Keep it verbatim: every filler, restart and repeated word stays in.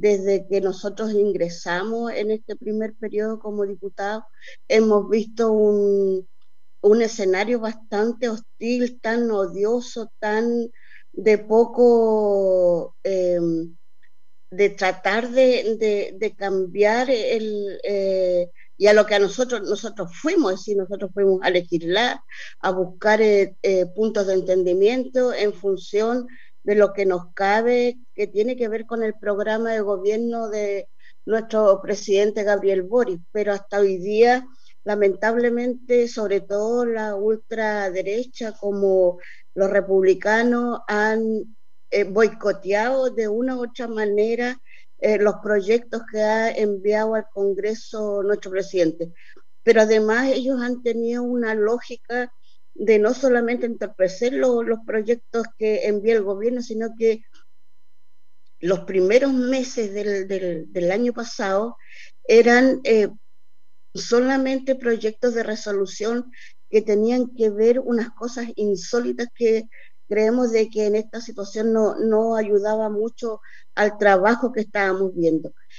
desde que nosotros ingresamos en este primer periodo como diputados, hemos visto un, un escenario bastante hostil, tan odioso, tan de poco, eh, de tratar de, de, de cambiar el, eh, y a lo que a nosotros, nosotros fuimos, es decir, nosotros fuimos a legislar, a buscar eh, eh, puntos de entendimiento en función de lo que nos cabe, que tiene que ver con el programa de gobierno de nuestro presidente Gabriel Boric, pero hasta hoy día, lamentablemente, sobre todo la ultraderecha como los republicanos han eh, boicoteado de una u otra manera eh, los proyectos que ha enviado al Congreso nuestro presidente. Pero además ellos han tenido una lógica de no solamente entorpecer lo, los proyectos que envía el gobierno, sino que los primeros meses del, del, del año pasado eran eh, solamente proyectos de resolución que tenían que ver unas cosas insólitas que creemos de que en esta situación no, no ayudaba mucho al trabajo que estábamos viendo.